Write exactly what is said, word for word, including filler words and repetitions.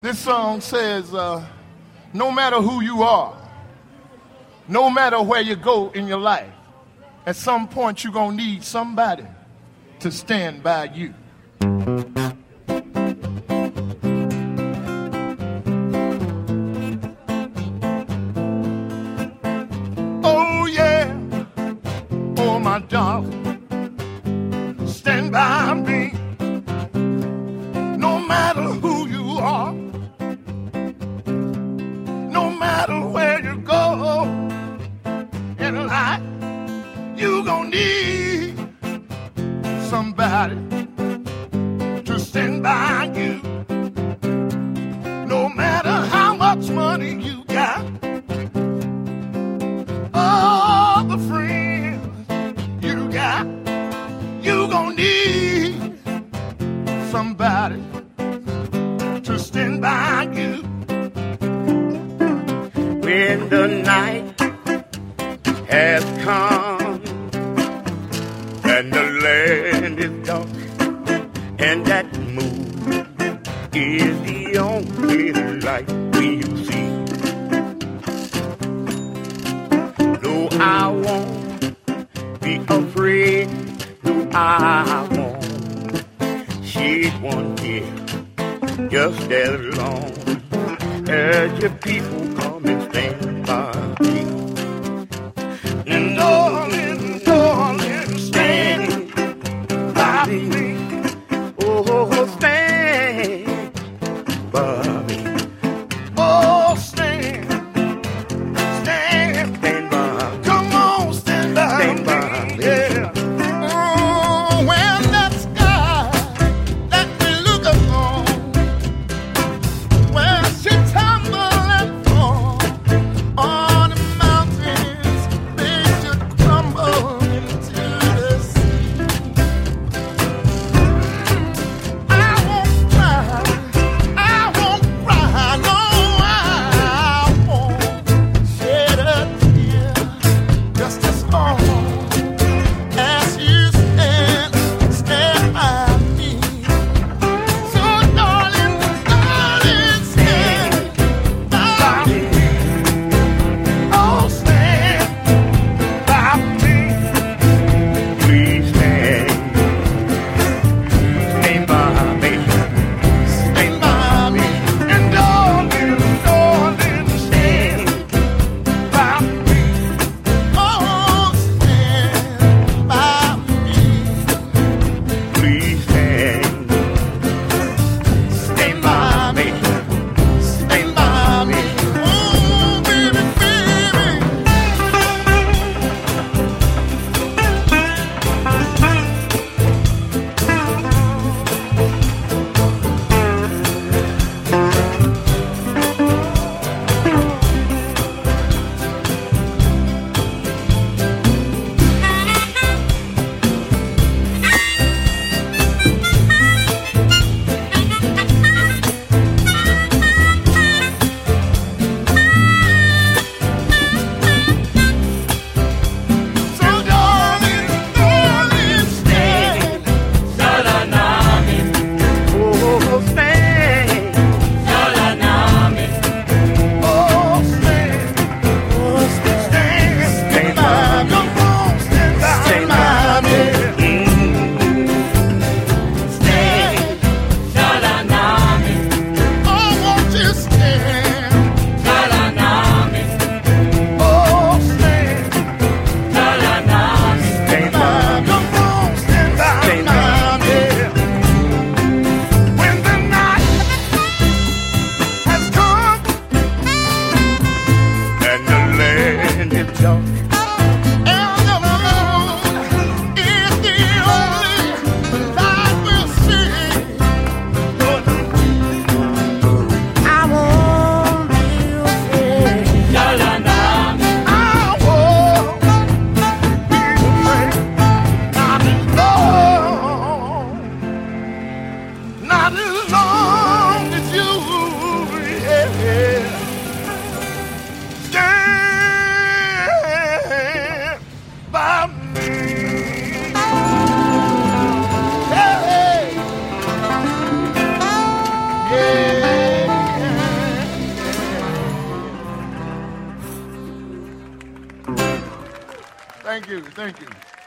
This song says, uh, no matter who you are, no matter where you go in your life, at some point you're going to need somebody to stand by you. Oh yeah, oh my darling, stand by me. No matter who you are, no matter where you go in life, you gonna need somebody to stand by you. No matter how much money you got, all the friends you got, you gonna need somebody to stand by you. When the night has come and the land is dark and that moon is the only light we'll see. No, I won't be afraid. No, I won't shed one tear. Just as long as your people come and stand by me. And darling, darling, stand by me. Oh, stand by me. Oh, stand, stand, Stand by me. come on, stand by Stand me. by me. Yeah. Oh, when that sky that we look upon, when she tumble and fall on the mountains, they should crumble into the sea. I won't cry, I won't Thank you. Thank you.